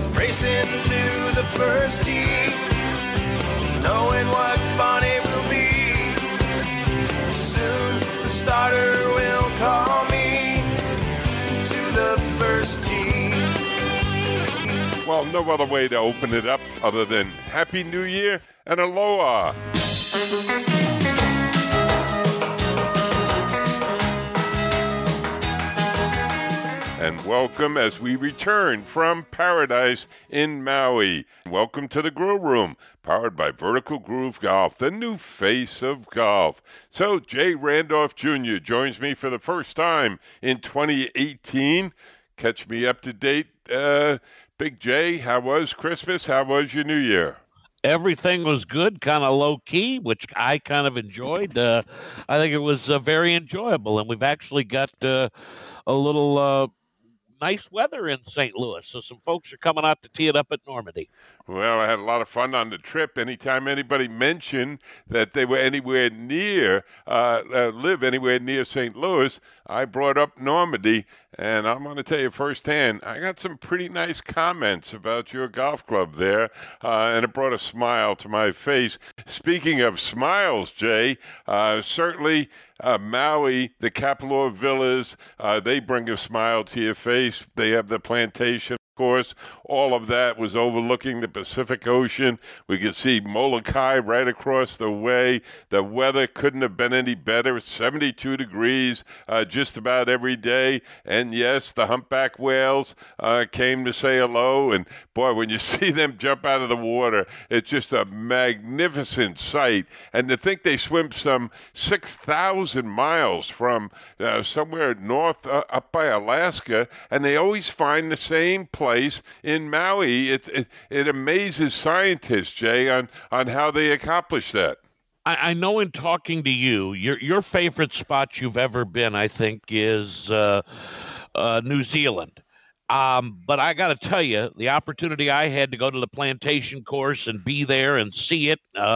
racing to the first tee, knowing what fun it will be. Soon the starter will call me to the first tee. Well, no other way to open it up other than Happy New Year and Aloha. And welcome as we return from paradise in Maui. Welcome to the Grill Room, powered by Vertical Groove Golf, the new face of golf. So Jay Randolph Jr. joins me for the first time in 2018. Catch me up to date, Big J. How was Christmas? How was your New Year? Everything was good, kind of low-key, which I kind of enjoyed. I think it was very enjoyable, and we've actually got a little nice weather in St. Louis, so some folks are coming out to tee it up at Normandy. Well, I had a lot of fun on the trip. Anytime anybody mentioned that they were anywhere near, live anywhere near St. Louis, I brought up Normandy, and I'm going to tell you firsthand, I got some pretty nice comments about your golf club there, and it brought a smile to my face. Speaking of smiles, Jay, certainly Maui, the Kapalua Villas, they bring a smile to your face. They have the plantation. Course, all of that was overlooking the Pacific Ocean. We could see Molokai right across the way. The weather couldn't have been any better. 72 degrees just about every day. And yes, the humpback whales came to say hello. And boy, when you see them jump out of the water, it's just a magnificent sight. And to think they swim some 6,000 miles from somewhere north up by Alaska, and they always find the same place in Maui. It amazes scientists, Jay, on how they accomplish that. I know in talking to you, your favorite spot you've ever been, I think, is New Zealand. But I got to tell you, the opportunity I had to go to the plantation course and be there and see it,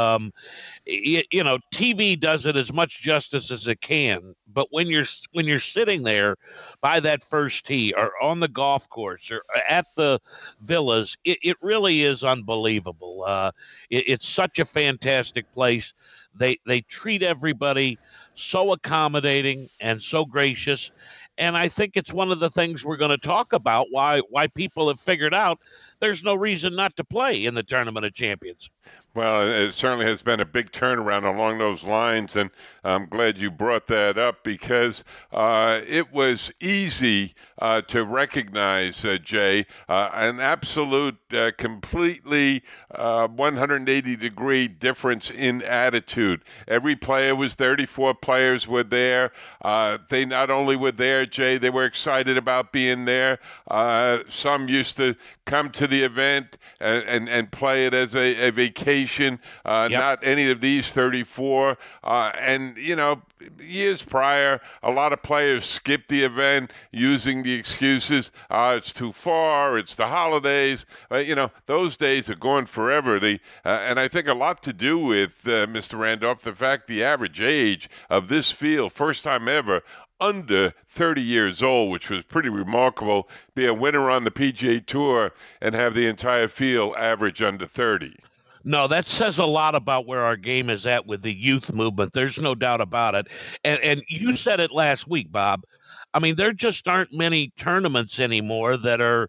TV does it as much justice as it can. But when you're sitting there by that first tee or on the golf course or at the villas, it really is unbelievable. It's such a fantastic place. They treat everybody so accommodating and so gracious. And I think it's one of the things we're going to talk about, why people have figured out there's no reason not to play in the Tournament of Champions. Well, it certainly has been a big turnaround along those lines, and I'm glad you brought that up because it was easy to recognize, Jay, an absolute, completely 180-degree difference in attitude. Every player was 34 players were there. They not only were there, Jay, they were excited about being there. Some used to come to the event and play it as a vacation. Not any of these 34. And, years prior, a lot of players skipped the event using the excuses, it's too far, it's the holidays. Those days are gone forever. And I think a lot to do with, Mr. Randolph, the fact the average age of this field, first time ever, under 30 years old, which was pretty remarkable, be a winner on the PGA Tour and have the entire field average under 30. No, that says a lot about where our game is at with the youth movement. There's no doubt about it. And you said it last week, Bob. I mean, there just aren't many tournaments anymore that are,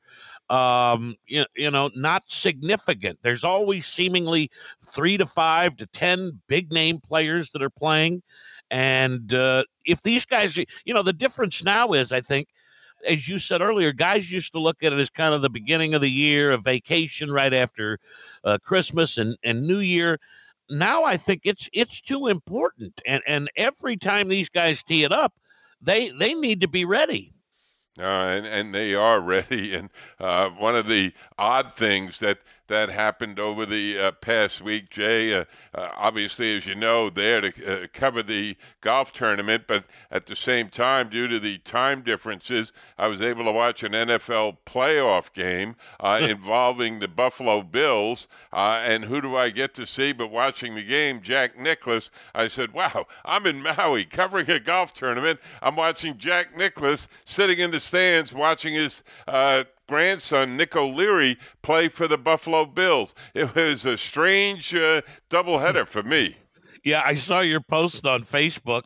not significant. There's always seemingly 3 to 5 to 10 big name players that are playing. And if these guys, the difference now is, I think, as you said earlier, guys used to look at it as kind of the beginning of the year, a vacation right after Christmas and New Year. Now I think it's too important. And every time these guys tee it up, they need to be ready. And they are ready. And one of the odd things that happened over the past week, Jay, obviously, as you know, there to cover the golf tournament, but at the same time, due to the time differences, I was able to watch an NFL playoff game involving the Buffalo Bills. And who do I get to see but watching the game? Jack Nicklaus. I said, wow, I'm in Maui covering a golf tournament. I'm watching Jack Nicklaus sitting in the stands watching his grandson, Nick O'Leary, play for the Buffalo Bills. It was a strange doubleheader for me. Yeah, I saw your post on Facebook.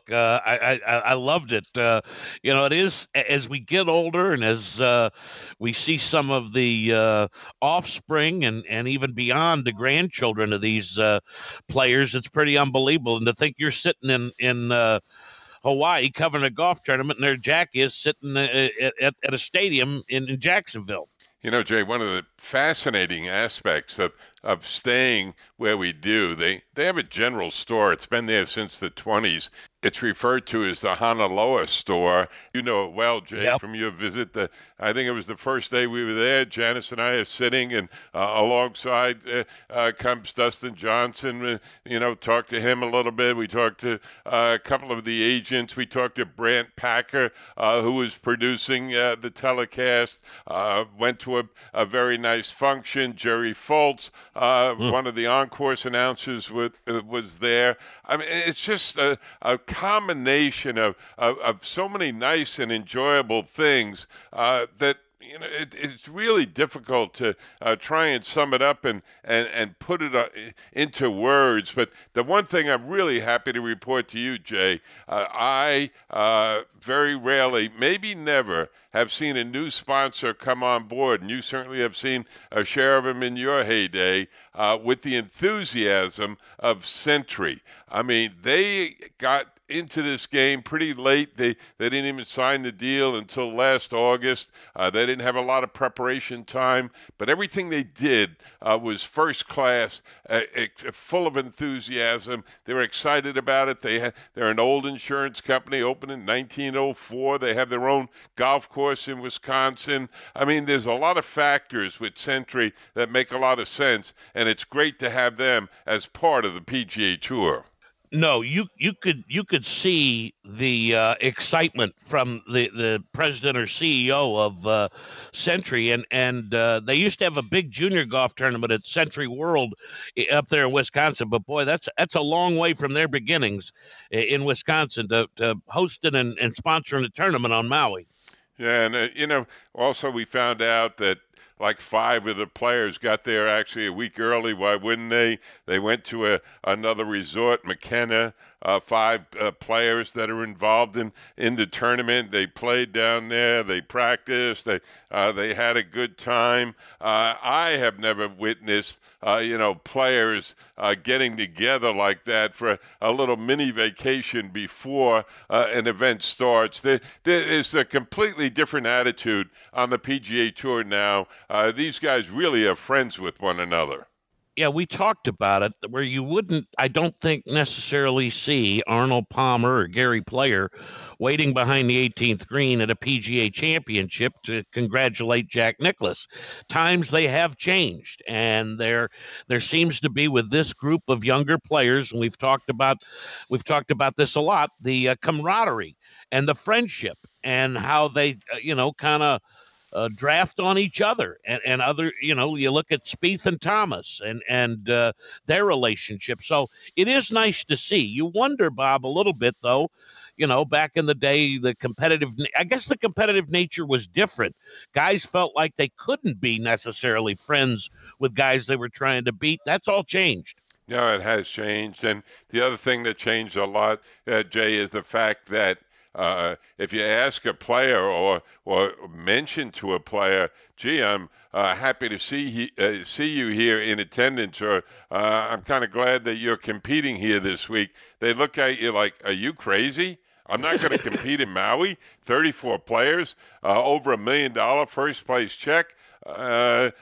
I loved it. It is as we get older and as we see some of the offspring and even beyond the grandchildren of these players, it's pretty unbelievable. And to think you're sitting in Hawaii covering a golf tournament, and there Jack is sitting at a stadium in Jacksonville. You know, Jay, one of the fascinating aspects of staying where we do, they have a general store. It's been there since the 20s. It's referred to as the Honoloa store. You know it well, Jay, Yep. from your visit. I think it was the first day we were there. Janice and I are sitting, and alongside comes Dustin Johnson. Talked to him a little bit. We talked to a couple of the agents. We talked to Brant Packer, who was producing the telecast. Went to a very nice function. Jerry Foltz, one of the on-course announcers, was there. I mean, it's just a combination of so many nice and enjoyable things that it's really difficult to try and sum it up and put it into words. But the one thing I'm really happy to report to you, Jay, I very rarely, maybe never, have seen a new sponsor come on board, and you certainly have seen a share of them in your heyday, with the enthusiasm of Sentry. I mean, they got into this game pretty late. They didn't even sign the deal until last August. They didn't have a lot of preparation time, but everything they did was first class, full of enthusiasm. They were excited about it. They're an old insurance company, opened in 1904. They have their own golf course in Wisconsin. I mean, there's a lot of factors with Sentry that make a lot of sense, and it's great to have them as part of the PGA Tour. No, you could see the excitement from the president or CEO of Sentry, and they used to have a big junior golf tournament at Sentry World up there in Wisconsin. But boy, that's a long way from their beginnings in Wisconsin to hosting and sponsoring a tournament on Maui. Yeah, and also we found out that like 5 of the players got there actually a week early. Why wouldn't they? They went to another resort, McKenna. 5 players that are involved in the tournament. They played down there. They practiced. They had a good time. I have never witnessed players getting together like that for a little mini vacation before an event starts. There is a completely different attitude on the PGA Tour now. These guys really are friends with one another. Yeah, we talked about it where you wouldn't, I don't think, necessarily see Arnold Palmer or Gary Player waiting behind the 18th green at a PGA championship to congratulate Jack Nicklaus. Times they have changed, and there seems to be with this group of younger players, and we've talked about this a lot, the camaraderie and the friendship and how they, kind of draft on each other and other, you look at Spieth and Thomas and their relationship. So it is nice to see. You wonder, Bob, a little bit though, back in the day, the competitive nature was different. Guys felt like they couldn't be necessarily friends with guys they were trying to beat. That's all changed. No, it has changed. And the other thing that changed a lot, Jay, is the fact that if you ask a player or mention to a player, gee, I'm happy to see you here in attendance, or I'm kind of glad that you're competing here this week, they look at you like, are you crazy? I'm not going to compete in Maui. 34 players, over $1 million first place check. That's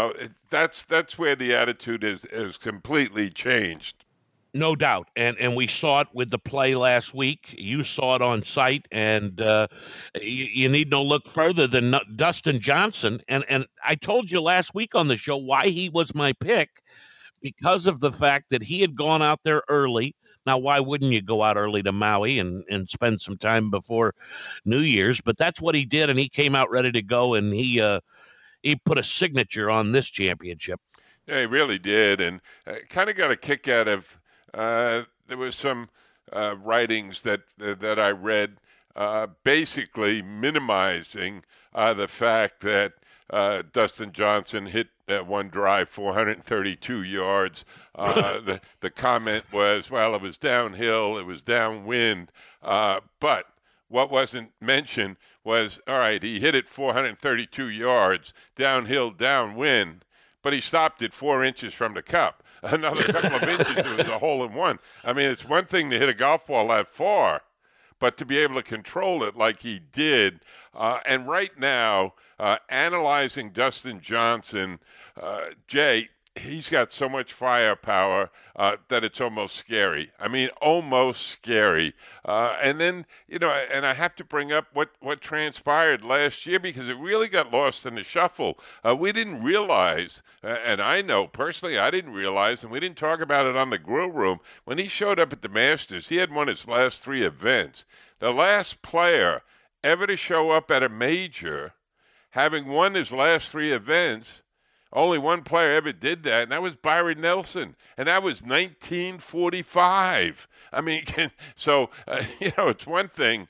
where the attitude is completely changed. No doubt. And we saw it with the play last week. You saw it on site, and you need no look further than Dustin Johnson. And I told you last week on the show why he was my pick, because of the fact that he had gone out there early. Now, why wouldn't you go out early to Maui and spend some time before New Year's? But that's what he did, and he came out ready to go, and he put a signature on this championship. Yeah, he really did, and kind of got a kick out of there was some writings that I read basically minimizing the fact that Dustin Johnson hit one drive, 432 yards. The comment was, well, it was downhill, it was downwind, but what wasn't mentioned was, all right, he hit it 432 yards, downhill, downwind, but he stopped it 4 inches from the cup. Another couple of inches, it was a hole in one. I mean, it's one thing to hit a golf ball that far, but to be able to control it like he did. And right now, analyzing Dustin Johnson, Jay, he's got so much firepower that it's almost scary. I mean, almost scary. And then, and I have to bring up what transpired last year because it really got lost in the shuffle. We didn't realize, and I know personally I didn't realize, and we didn't talk about it on the Grill Room, when he showed up at the Masters, he had won his last 3 events. The last player ever to show up at a major, having won his last 3 events, only one player ever did that, and that was Byron Nelson, and that was 1945. I mean, so, it's one thing.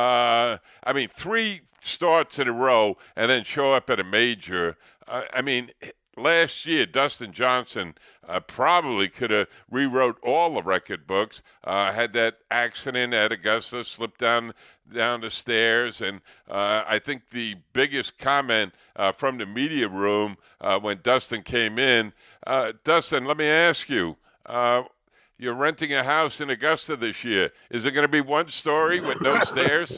3 starts in a row and then show up at a major. Last year, Dustin Johnson probably could have rewrote all the record books. Had that accident at Augusta, slipped down the stairs, and I think the biggest comment from the media room when Dustin came in, Dustin, let me ask you, you're renting a house in Augusta this year. Is it going to be one story with no stairs?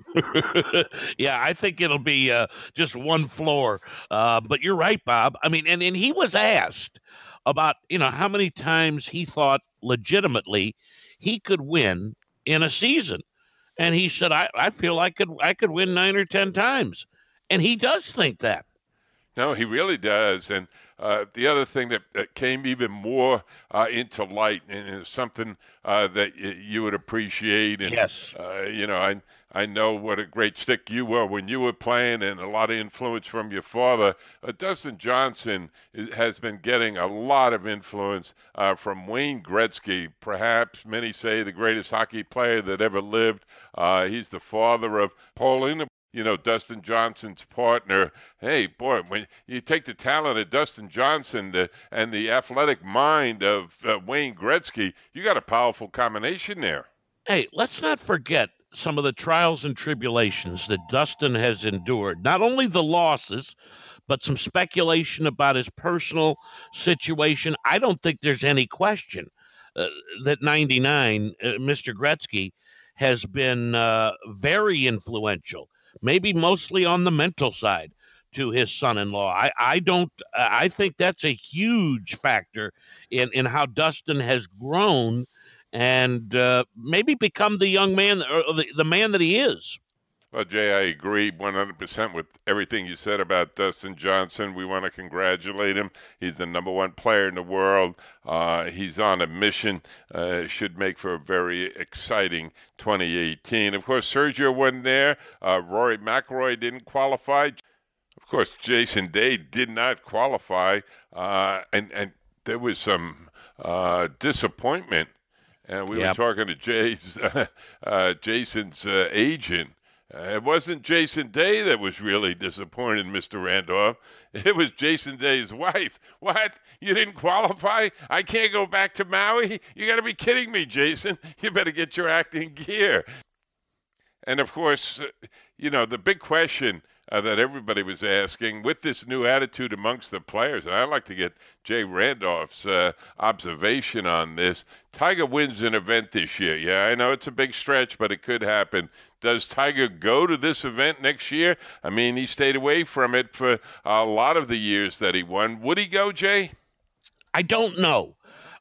Yeah, I think it'll be just one floor. But you're right, Bob. I mean, and he was asked about, how many times he thought legitimately he could win in a season. And he said, I feel I could win 9 or 10 times. And he does think that. No, he really does. And the other thing that came even more into light, and is something that you would appreciate. And, yes. I know what a great stick you were when you were playing, and a lot of influence from your father. Dustin Johnson has been getting a lot of influence from Wayne Gretzky, perhaps many say the greatest hockey player that ever lived. He's the father of Pauline, Dustin Johnson's partner. Hey, boy, when you take the talent of Dustin Johnson and the athletic mind of Wayne Gretzky, you got a powerful combination there. Hey, let's not forget some of the trials and tribulations that Dustin has endured. Not only the losses, but some speculation about his personal situation. I don't think there's any question that 99, Mr. Gretzky, has been very influential, maybe mostly on the mental side, to his son-in-law. I think that's a huge factor in how Dustin has grown and maybe become the young man or the man that he is. Well, Jay, I agree 100% with everything you said about Dustin Johnson. We want to congratulate him. He's the number 1 player in the world. He's on a mission. Should make for a very exciting 2018. Of course, Sergio wasn't there. Rory McIlroy didn't qualify. Of course, Jason Day did not qualify. And there was some disappointment. And we were talking to Jason's agent. It wasn't Jason Day that was really disappointed, Mr. Randolph. It was Jason Day's wife. What? You didn't qualify? I can't go back to Maui? You got to be kidding me, Jason. You better get your act in gear. And, of course, the big question that everybody was asking with this new attitude amongst the players, and I'd like to get Jay Randolph's observation on this. Tiger wins an event this year. Yeah, I know it's a big stretch, but it could happen. Does Tiger go to this event next year? I mean, he stayed away from it for a lot of the years that he won. Would he go, Jay? I don't know.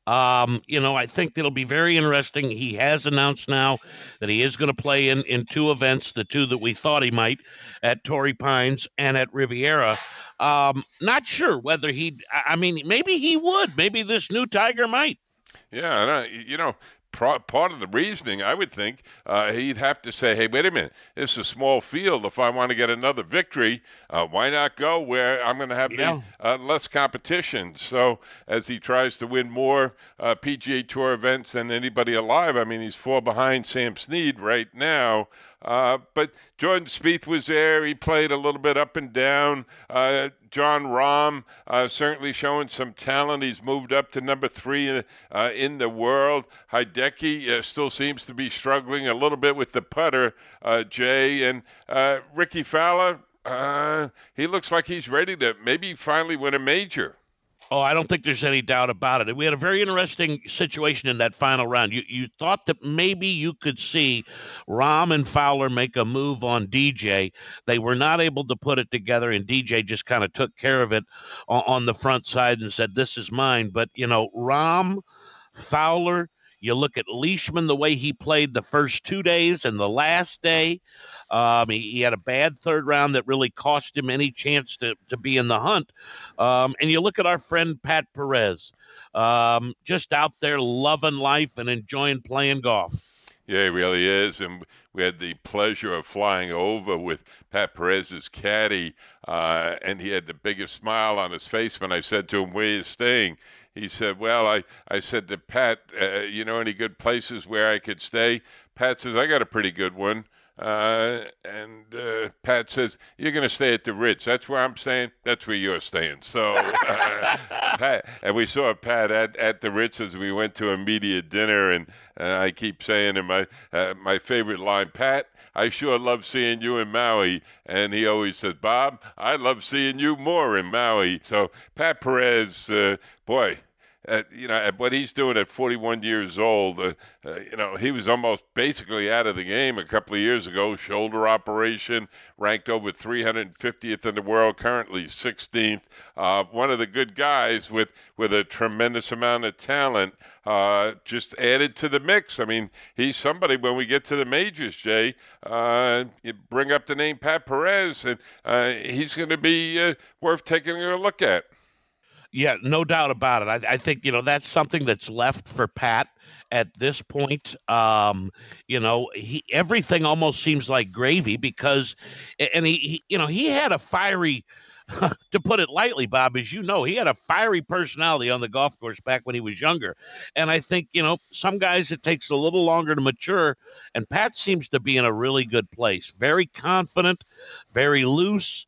I think it'll be very interesting. He has announced now that he is going to play in 2 events, the 2 that we thought he might, at Torrey Pines and at Riviera. Not sure whether maybe he would. Maybe this new Tiger might. Yeah, part of the reasoning, I would think, he'd have to say, hey, wait a minute, this is a small field. If I want to get another victory, why not go where I'm going to have less competition? So as he tries to win more PGA Tour events than anybody alive, I mean, he's 4 behind Sam Snead right now. But Jordan Spieth was there. He played a little bit up and down. Jon Rahm certainly showing some talent. He's moved up to number 3 in the world. Hideki still seems to be struggling a little bit with the putter, Jay. And Ricky Fowler, he looks like he's ready to maybe finally win a major. Oh, I don't think there's any doubt about it. We had a very interesting situation in that final round. You thought that maybe you could see Rahm and Fowler make a move on DJ. They were not able to put it together, and DJ just kind of took care of it on the front side and said, "This is mine." But, Rahm, Fowler, you look at Leishman, the way he played the first 2 days and the last day. He had a bad third round that really cost him any chance to be in the hunt. And you look at our friend Pat Perez, just out there loving life and enjoying playing golf. Yeah, he really is. And we had the pleasure of flying over with Pat Perez's caddy, and he had the biggest smile on his face when I said to him, "Where are you staying?" He said, "Well, I said to Pat, any good places where I could stay?" Pat says, "I got a pretty good one." And Pat says, "You're going to stay at the Ritz. That's where I'm staying. That's where you're staying." So, Pat, and we saw Pat at the Ritz as we went to a media dinner. And I keep saying in my favorite line, "Pat, I sure love seeing you in Maui." And he always says, "Bob, I love seeing you more in Maui." So Pat Perez, boy. At what he's doing at 41 years old, he was almost basically out of the game a couple of years ago. Shoulder operation, ranked over 350th in the world, currently 16th. One of the good guys with a tremendous amount of talent, just added to the mix. I mean, he's somebody when we get to the majors, Jay, you bring up the name Pat Perez, and he's going to be worth taking a look at. Yeah, no doubt about it. I think, that's something that's left for Pat at this point. Everything almost seems like gravy because, and he had a fiery, to put it lightly, Bob, as you know, he had a fiery personality on the golf course back when he was younger. And I think, some guys it takes a little longer to mature, and Pat seems to be in a really good place. Very confident, very loose.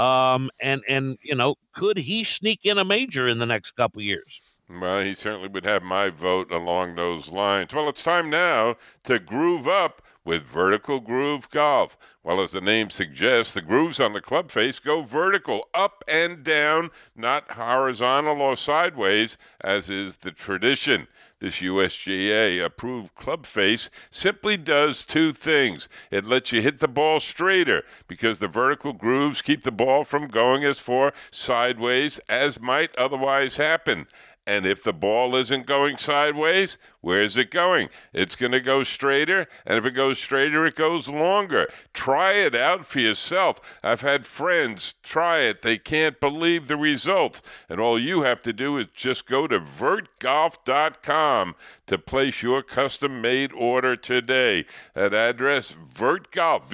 Could he sneak in a major in the next couple of years? Well, he certainly would have my vote along those lines. Well, it's time now to groove up with Vertical Groove Golf. Well, as the name suggests, the grooves on the club face go vertical, up and down, not horizontal or sideways, as is the tradition. This USGA-approved club face simply does two things. It lets you hit the ball straighter because the vertical grooves keep the ball from going as far sideways as might otherwise happen. And if the ball isn't going sideways, where's it going? It's going to go straighter, and if it goes straighter, it goes longer. Try it out for yourself. I've had friends try it. They can't believe the results. And all you have to do is just go to vertgolf.com to place your custom-made order today. That address, vertgolf,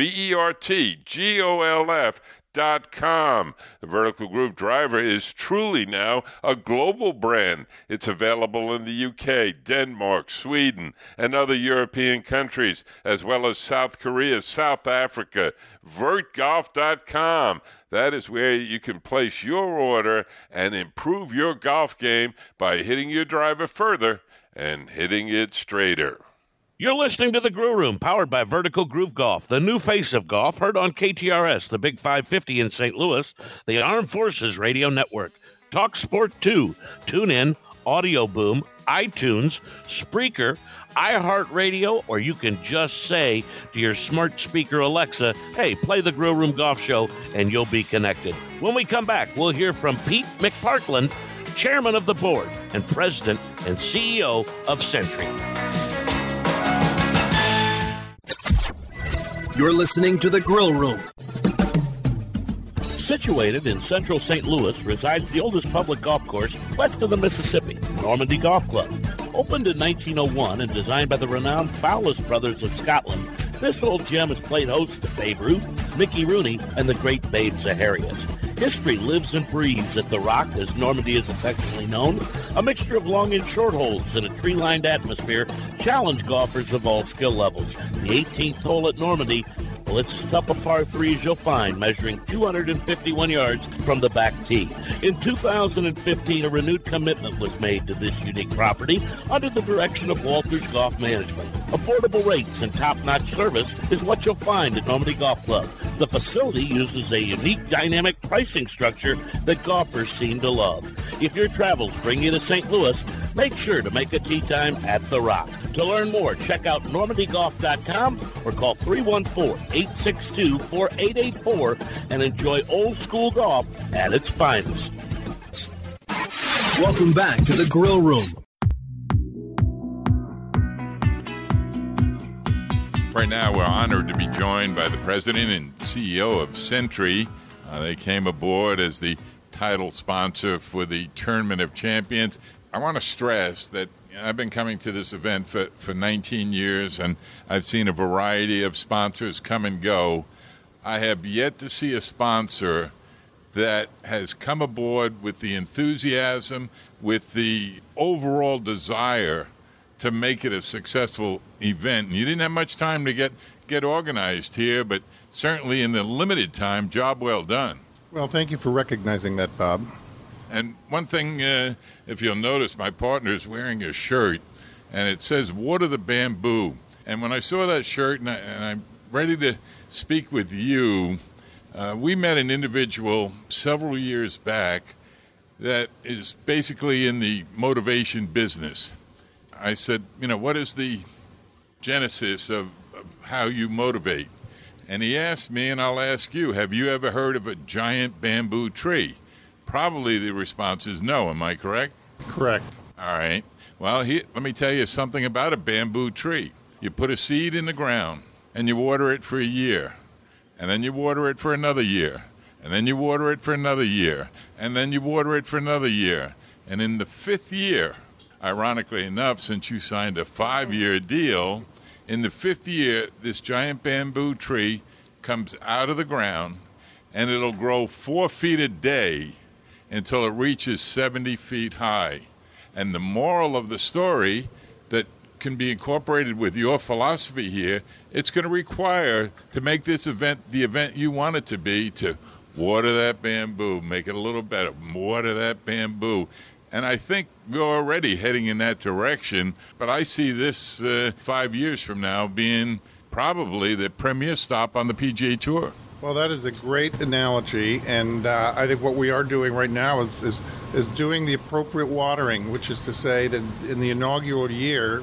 VERTGOLF.com. The Vertical Groove driver is truly now a global brand. It's available in the UK, Denmark, Sweden, and other European countries, as well as South Korea, South Africa. VertGolf.com. That is where you can place your order and improve your golf game by hitting your driver further and hitting it straighter. You're listening to The Groove Room, powered by Vertical Groove Golf, the new face of golf, heard on KTRS, the Big 550 in St. Louis, the Armed Forces Radio Network, Talk Sport 2, TuneIn, Audio Boom, iTunes, Spreaker, iHeartRadio, or you can just say to your smart speaker Alexa, hey, play The Groove Room Golf Show, and you'll be connected. When we come back, we'll hear from Pete McPartland, chairman of the board and president and CEO of Sentry. You're listening to The Grill Room. Situated in central St. Louis resides the oldest public golf course west of the Mississippi, Normandy Golf Club. Opened in 1901 and designed by the renowned Fowlis brothers of Scotland, this old gem has played host to Babe Ruth, Mickey Rooney, and the great Babe Zaharias. History lives and breathes at The Rock, as Normandy is affectionately known. A mixture of long and short holes in a tree-lined atmosphere challenge golfers of all skill levels. The 18th hole at Normandy Well, it's as tough a par 3 as you'll find, measuring 251 yards from the back tee. In 2015, a renewed commitment was made to this unique property under the direction of Walters Golf Management. Affordable rates and top-notch service is what you'll find at Normandy Golf Club. The facility uses a unique dynamic pricing structure that golfers seem to love. If your travels bring you to St. Louis, make sure to make a tee time at The Rock. To learn more, check out normandygolf.com or call 314-862-4884 and enjoy old school golf at its finest. Welcome back to the Grill Room. Right now, we're honored to be joined by the president and CEO of Sentry. They came aboard as the title sponsor for the Tournament of Champions. I want to stress that I've been coming to this event for 19 years, and I've seen a variety of sponsors come and go. I have yet to see a sponsor that has come aboard with the enthusiasm, with the overall desire to make it a successful event. And you didn't have much time to get organized here, but certainly in the limited time, job well done. Well, thank you for recognizing that, Bob. And one thing, if you'll notice, my partner's wearing a shirt, and it says, Water the Bamboo. And when I saw that shirt, and I'm ready to speak with you, we met an individual several years back that is basically in the motivation business. I said, what is the genesis of how you motivate? And he asked me, and I'll ask you, have you ever heard of a giant bamboo tree? Probably the response is no. Am I correct? Correct. All right. Well, let me tell you something about a bamboo tree. You put a seed in the ground, and you water it for a year. And then you water it for another year. And then you water it for another year. And then you water it for another year. And in the 5th year, ironically enough, since you signed a 5-year deal, in the 5th year, this giant bamboo tree comes out of the ground, and it'll grow 4 feet a day until it reaches 70 feet high. And the moral of the story that can be incorporated with your philosophy here, it's going to require, to make this event the event you want it to be, to water that bamboo, make it a little better, water that bamboo. And I think we're already heading in that direction, but I see this 5 years from now being probably the premier stop on the PGA Tour. Well, that is a great analogy, and I think what we are doing right now is doing the appropriate watering, which is to say that in the inaugural year,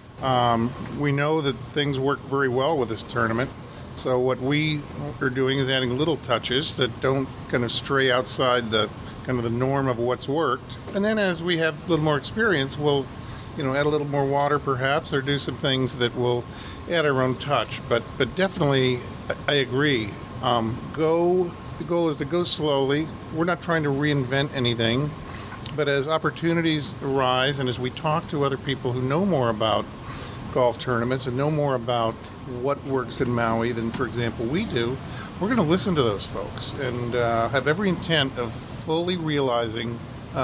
we know that things work very well with this tournament. So what we are doing is adding little touches that don't kind of stray outside the kind of the norm of what's worked. And then as we have a little more experience, we'll add a little more water perhaps, or do some things that will add our own touch. But definitely, I agree. The goal is to go slowly. We're not trying to reinvent anything. But as opportunities arise, and as we talk to other people who know more about golf tournaments and know more about what works in Maui than, for example, we do, we're going to listen to those folks and have every intent of fully realizing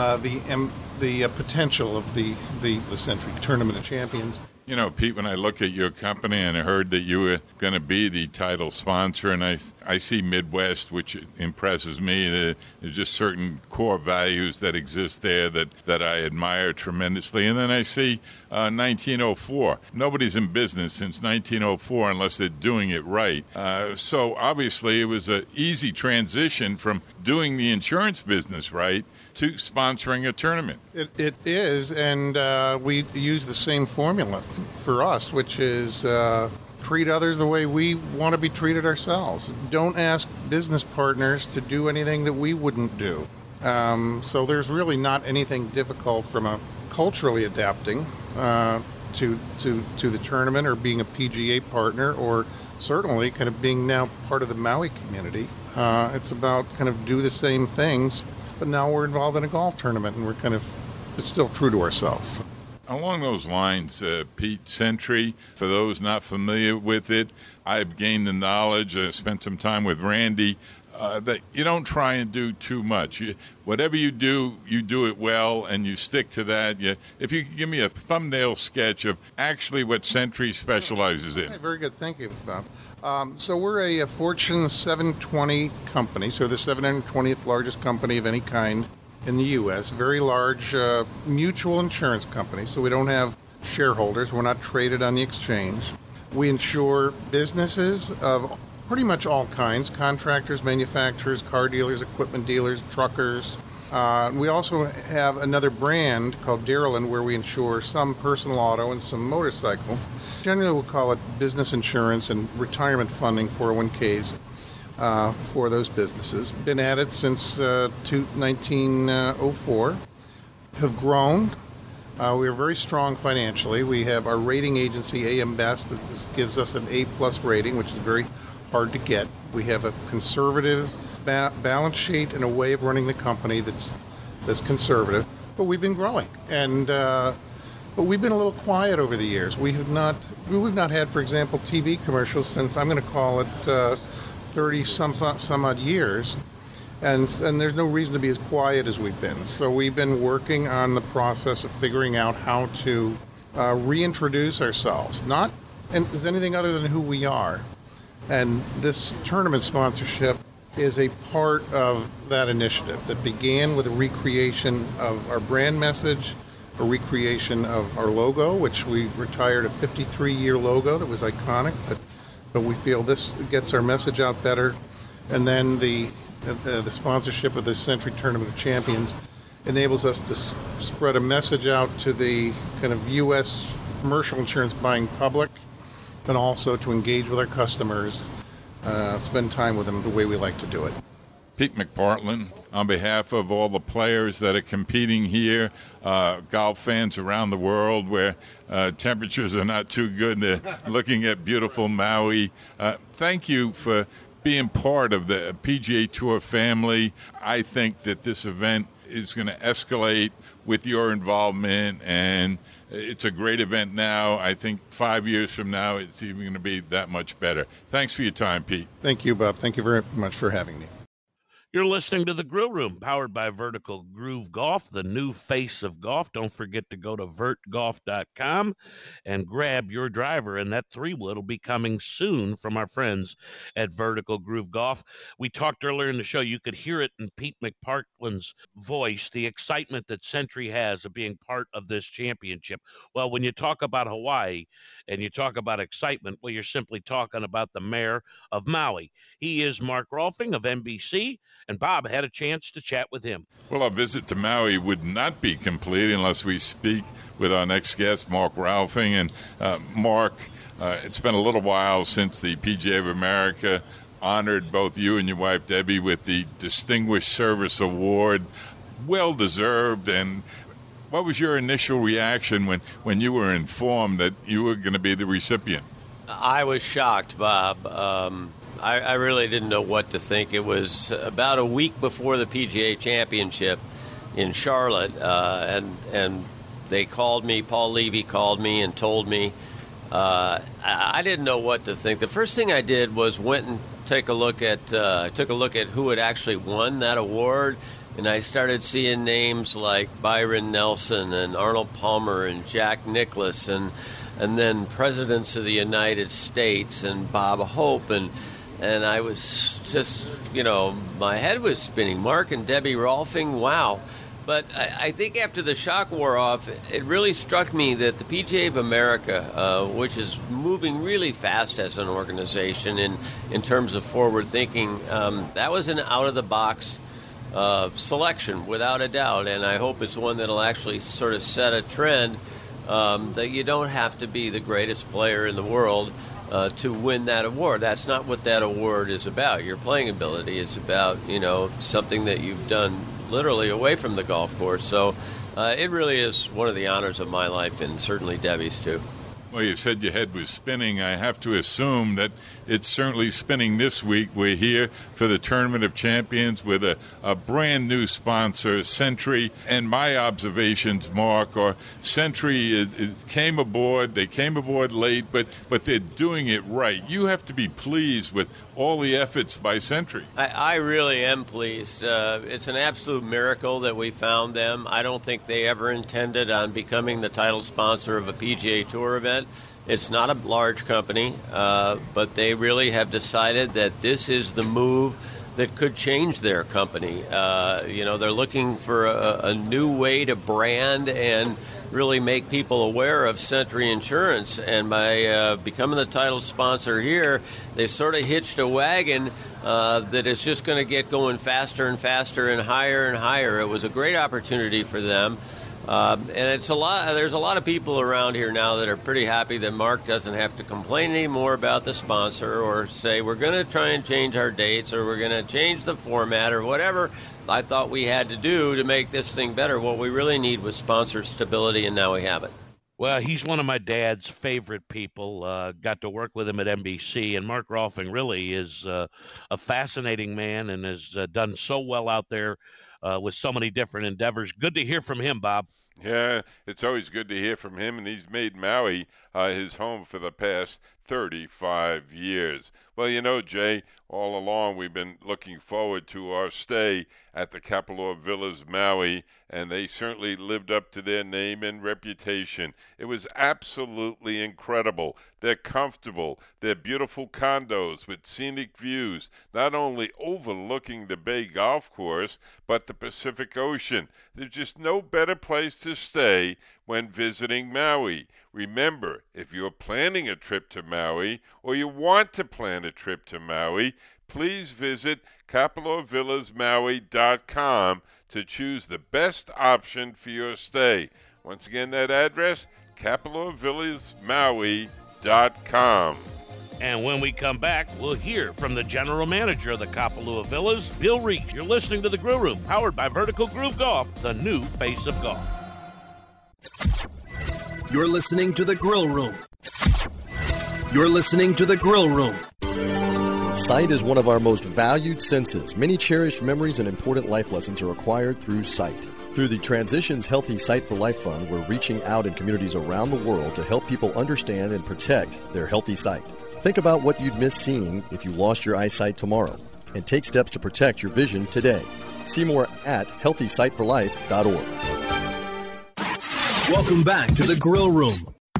the potential of the Sentry Tournament of Champions. Pete, when I look at your company and I heard that you were going to be the title sponsor, and I see Midwest, which impresses me. There's just certain core values that exist there that I admire tremendously. And then I see 1904. Nobody's in business since 1904 unless they're doing it right. So obviously it was an easy transition from doing the insurance business right to sponsoring a tournament. It is, and we use the same formula for us, which is treat others the way we want to be treated ourselves. Don't ask business partners to do anything that we wouldn't do. So there's really not anything difficult from a culturally adapting to the tournament, or being a PGA partner, or certainly kind of being now part of the Maui community. It's about kind of do the same things, but now we're involved in a golf tournament, and it's still true to ourselves. Along those lines, Pete, Sentry, for those not familiar with it, I've gained the knowledge, spent some time with Randy, that you don't try and do too much. Whatever you do it well, and you stick to that. If you could give me a thumbnail sketch of actually what Century specializes in. Okay, very good. Thank you, Bob. So we're a Fortune 720 company, so the 720th largest company of any kind in the U.S. Very large mutual insurance company, so we don't have shareholders. We're not traded on the exchange. We insure businesses of pretty much all kinds: contractors, manufacturers, car dealers, equipment dealers, truckers. We also have another brand called Dairyland, where we insure some personal auto and some motorcycle. Generally, we'll call it business insurance and retirement funding, 401ks, for those businesses. Been at it since 1904. Have grown. We are very strong financially. We have our rating agency, AM Best. This gives us an A+ rating, which is very hard to get. We have a conservative balance sheet and a way of running the company that's conservative, but we've been growing, and but we've been a little quiet over the years. We've not had, for example, TV commercials since, I'm going to call it 30 some odd years, and there's no reason to be as quiet as we've been. So we've been working on the process of figuring out how to reintroduce ourselves, not as anything other than who we are. And this tournament sponsorship is a part of that initiative that began with a recreation of our brand message, a recreation of our logo, which we retired a 53-year logo that was iconic, but we feel this gets our message out better. And then the sponsorship of the Century Tournament of Champions enables us to spread a message out to the kind of U.S. commercial insurance buying public, and also to engage with our customers, spend time with them the way we like to do it. Pete McPartland, on behalf of all the players that are competing here, golf fans around the world where temperatures are not too good, looking at beautiful Maui, thank you for being part of the PGA Tour family. I think that this event is going to escalate with your involvement, and it's a great event now. I think 5 years from now, it's even going to be that much better. Thanks for your time, Pete. Thank you, Bob. Thank you very much for having me. You're listening to The Grill Room, powered by Vertical Groove Golf, the new face of golf. Don't forget to go to vertgolf.com and grab your driver, and that 3-wood will be coming soon from our friends at Vertical Groove Golf. We talked earlier in the show, you could hear it in Pete McPartland's voice, the excitement that Century has of being part of this championship. Well, when you talk about Hawaii and you talk about excitement, well, you're simply talking about the mayor of Maui. He is Mark Rolfing of NBC, and Bob had a chance to chat with him. Well, our visit to Maui would not be complete unless we speak with our next guest, Mark Rolfing. And Mark, it's been a little while since the PGA of America honored both you and your wife, Debbie, with the Distinguished Service Award. Well-deserved. And what was your initial reaction when you were informed that you were going to be the recipient? I was shocked, Bob. I really didn't know what to think. It was about a week before the PGA Championship in Charlotte, and they called me. Paul Levy called me and told me. I didn't know what to think. The first thing I did was went and took a look at who had actually won that award, and I started seeing names like Byron Nelson and Arnold Palmer and Jack Nicklaus and then presidents of the United States and Bob Hope and I was just, my head was spinning. Mark and Debbie Rolfing, wow. But I think after the shock wore off, it really struck me that the PGA of America, which is moving really fast as an organization in terms of forward thinking, that was an out-of-the-box selection, without a doubt. And I hope it's one that will actually sort of set a trend that you don't have to be the greatest player in the world to win that award. That's not what that award is about. Your playing ability is about, something that you've done literally away from the golf course. So it really is one of the honors of my life, and certainly Debbie's too. Well, you said your head was spinning. I have to assume that it's certainly spinning this week. We're here for the Tournament of Champions with a brand new sponsor, Century. And my observations, Mark, are Century came aboard. They came aboard late, but they're doing it right. You have to be pleased with all the efforts by Century. I really am pleased. It's an absolute miracle that we found them. I don't think they ever intended on becoming the title sponsor of a PGA Tour event. It's not a large company, but they really have decided that this is the move that could change their company. They're looking for a new way to brand and really make people aware of Century Insurance. And by becoming the title sponsor here, they sort of hitched a wagon that is just going to get going faster and faster and higher. It was a great opportunity for them. And it's there's a lot of people around here now that are pretty happy that Mark doesn't have to complain anymore about the sponsor or say we're going to try and change our dates or we're going to change the format or whatever I thought we had to do to make this thing better. What we really need was sponsor stability, and now we have it. Well, he's one of my dad's favorite people. Got to work with him at NBC, and Mark Rolfing really is a fascinating man and has done so well out there with so many different endeavors. Good to hear from him, Bob. Yeah, it's always good to hear from him, and he's made Maui his home for the past 35 years. Well, Jay, all along we've been looking forward to our stay at the Kapalua Villas Maui, and they certainly lived up to their name and reputation. It was absolutely incredible. They're comfortable. They're beautiful condos with scenic views, not only overlooking the Bay Golf Course, but the Pacific Ocean. There's just no better place to stay when visiting Maui. Remember, if you're planning a trip to Maui or you want to plan a trip to Maui, please visit KapaloaVillasMaui.com to choose the best option for your stay. Once again, that address, KapaloaVillasMaui.com. And when we come back, we'll hear from the general manager of the Kapalua Villas, Bill Reach. You're listening to The Grill Room, powered by Vertical Groove Golf, the new face of golf. You're listening to The Grill Room. You're listening to The Grill Room. Sight is one of our most valued senses. Many cherished memories and important life lessons are acquired through sight. Through the Transitions Healthy Sight for Life Fund, we're reaching out in communities around the world to help people understand and protect their healthy sight. Think about what you'd miss seeing if you lost your eyesight tomorrow, and take steps to protect your vision today. See more at healthysightforlife.org. Welcome back to The Grill Room.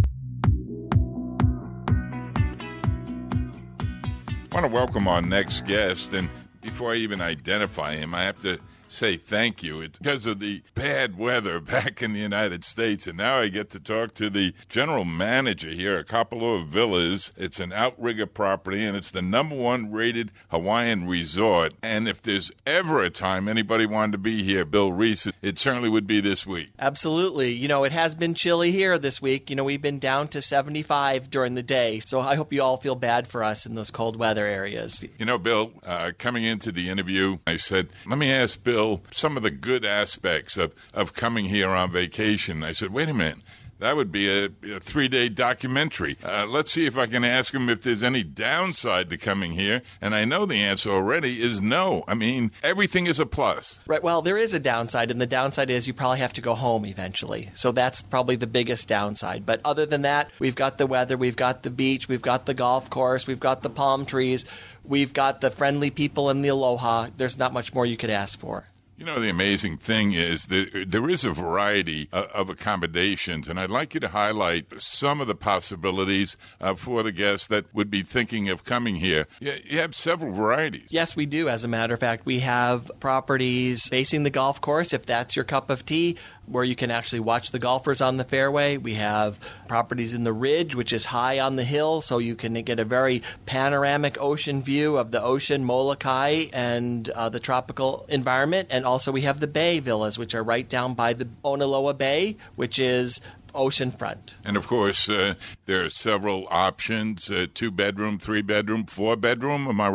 I want to welcome our next guest, and before I even identify him, I have to say thank you. It's because of the bad weather back in the United States, and now I get to talk to the general manager here at Kapalua Villas. It's an outrigger property, and it's the #1 rated Hawaiian resort. And if there's ever a time anybody wanted to be here, Bill Reese, it certainly would be this week. Absolutely. It has been chilly here this week. We've been down to 75 during the day, so I hope you all feel bad for us in those cold weather areas. Bill, coming into the interview, I said, let me ask Bill some of the good aspects of coming here on vacation. I said, wait a minute. That would be a 3-day documentary. Let's see if I can ask him if there's any downside to coming here. And I know the answer already is no. I mean, everything is a plus. Right. Well, there is a downside, and the downside is you probably have to go home eventually. So that's probably the biggest downside. But other than that, we've got the weather, we've got the beach, we've got the golf course, we've got the palm trees, we've got the friendly people and the aloha. There's not much more you could ask for. The amazing thing is that there is a variety of accommodations, and I'd like you to highlight some of the possibilities for the guests that would be thinking of coming here. You have several varieties. Yes, we do. As a matter of fact, we have properties facing the golf course, if that's your cup of tea, where you can actually watch the golfers on the fairway. We have properties in the Ridge, which is high on the hill, so you can get a very panoramic ocean view of the ocean, Molokai, and the tropical environment. And also we have the Bay Villas, which are right down by the Onaloa Bay, which is oceanfront. And of course, there are several options, 2-bedroom, 3-bedroom, 4-bedroom, am I right?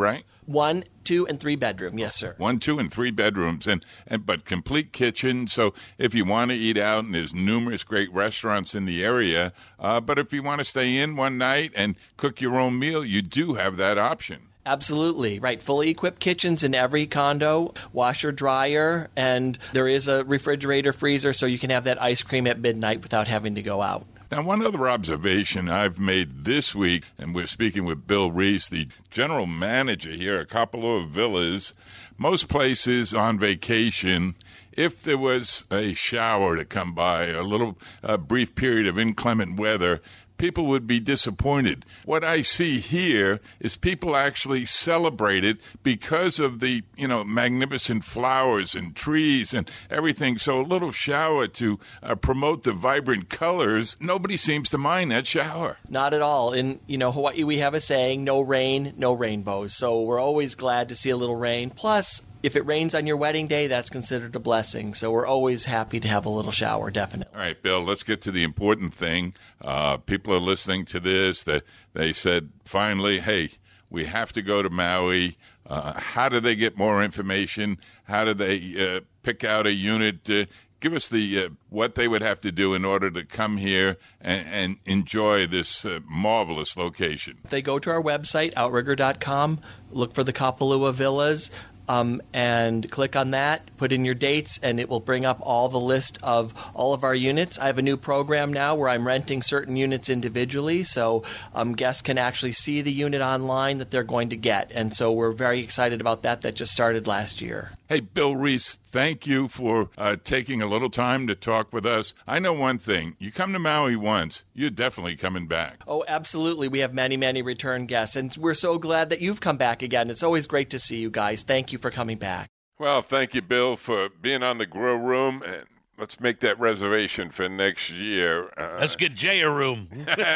1, 2, and 3 bedroom. Yes, sir. 1, 2, and 3 bedrooms, but complete kitchen. So if you want to eat out, and there's numerous great restaurants in the area, but if you want to stay in one night and cook your own meal, you do have that option. Absolutely. Right. Fully equipped kitchens in every condo, washer, dryer, and there is a refrigerator, freezer, so you can have that ice cream at midnight without having to go out. Now, one other observation I've made this week, and we're speaking with Bill Reese, the general manager here at Kapalua Villas. Most places on vacation, if there was a shower to come by, a little brief period of inclement weather, people would be disappointed. What I see here is people actually celebrate it because of the, magnificent flowers and trees and everything. So a little shower to promote the vibrant colors, nobody seems to mind that shower. Not at all. In, Hawaii, we have a saying, no rain, no rainbows. So we're always glad to see a little rain. Plus, if it rains on your wedding day, that's considered a blessing. So we're always happy to have a little shower, definitely. All right, Bill, let's get to the important thing. People are listening to this. That they said, finally, hey, we have to go to Maui. How do they get more information? How do they pick out a unit? Give us the what they would have to do in order to come here and enjoy this marvelous location. They go to our website, outrigger.com, look for the Kapalua Villas, and click on that, put in your dates, and it will bring up all the list of all of our units. I have a new program now where I'm renting certain units individually, so guests can actually see the unit online that they're going to get. And so we're very excited about that. That just started last year. Hey, Bill Reese, thank you for taking a little time to talk with us. I know one thing. You come to Maui once, you're definitely coming back. Oh, absolutely. We have many, many return guests, and we're so glad that you've come back again. It's always great to see you guys. Thank you for coming back. Well, thank you, Bill, for being on the Grill Room, and let's make that reservation for next year. Let's get Jay a room.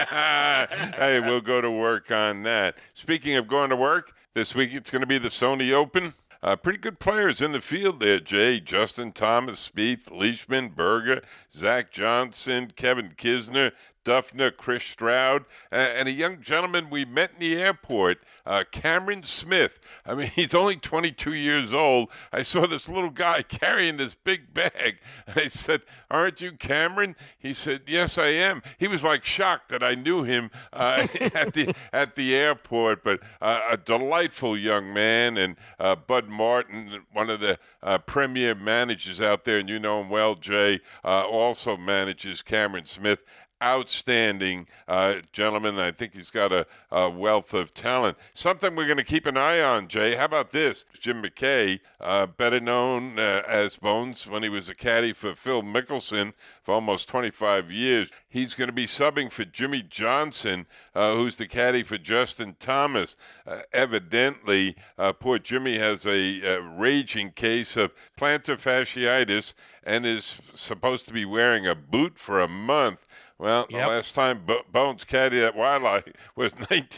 Hey, we'll go to work on that. Speaking of going to work, this week it's going to be the Sony Open. Pretty good players in the field there, Jay. Justin Thomas, Spieth, Leishman, Berger, Zach Johnson, Kevin Kisner, Duffner, Chris Stroud, and a young gentleman we met in the airport, Cameron Smith. I mean, he's only 22 years old. I saw this little guy carrying this big bag. I said, "Aren't you Cameron?" He said, "Yes, I am." He was like shocked that I knew him at the airport, but a delightful young man. And Bud Martin, one of the premier managers out there, and you know him well, Jay, also manages Cameron Smith. Outstanding gentleman. I think he's got a wealth of talent. Something we're going to keep an eye on, Jay. How about this? Jim McKay, better known as Bones when he was a caddy for Phil Mickelson for almost 25 years. He's going to be subbing for Jimmy Johnson, who's the caddy for Justin Thomas. Evidently, poor Jimmy has a raging case of plantar fasciitis and is supposed to be wearing a boot for a month. Well, The last time Bones caddied at Waialae was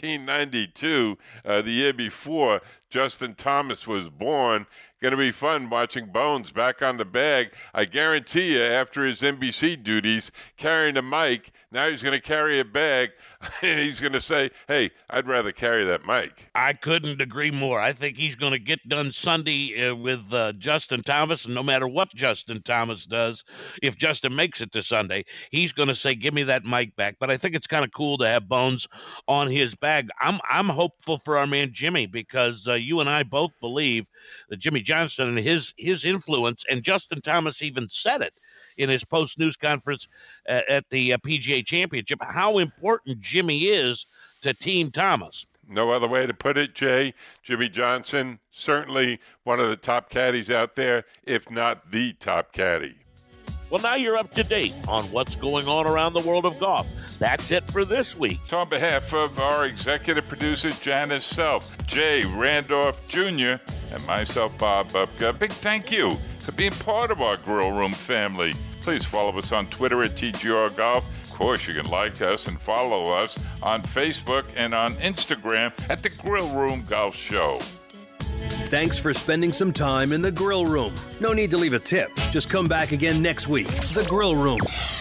1992, the year before Justin Thomas was born. Going to be fun watching Bones back on the bag. I guarantee you, after his NBC duties, carrying a mic, now he's going to carry a bag. He's going to say, "Hey, I'd rather carry that mic." I couldn't agree more. I think he's going to get done Sunday with Justin Thomas, and no matter what Justin Thomas does, if Justin makes it to Sunday, he's going to say, "Give me that mic back." But I think it's kind of cool to have Bones on his bag. I'm hopeful for our man Jimmy, because you and I both believe that Jimmy Johnson and his influence, and Justin Thomas even said it in his post-news conference at the PGA Championship, how important Jimmy is to Team Thomas. No other way to put it, Jay. Jimmy Johnson, certainly one of the top caddies out there, if not the top caddy. Well, now you're up to date on what's going on around the world of golf. That's it for this week. So on behalf of our executive producer, Janice Self, Jay Randolph Jr., and myself, Bob Bupka, a big thank you for being part of our Grill Room family. Please follow us on Twitter at TGR Golf. Of course, you can like us and follow us on Facebook and on Instagram at the Grill Room Golf Show. Thanks for spending some time in the Grill Room. No need to leave a tip. Just come back again next week. The Grill Room.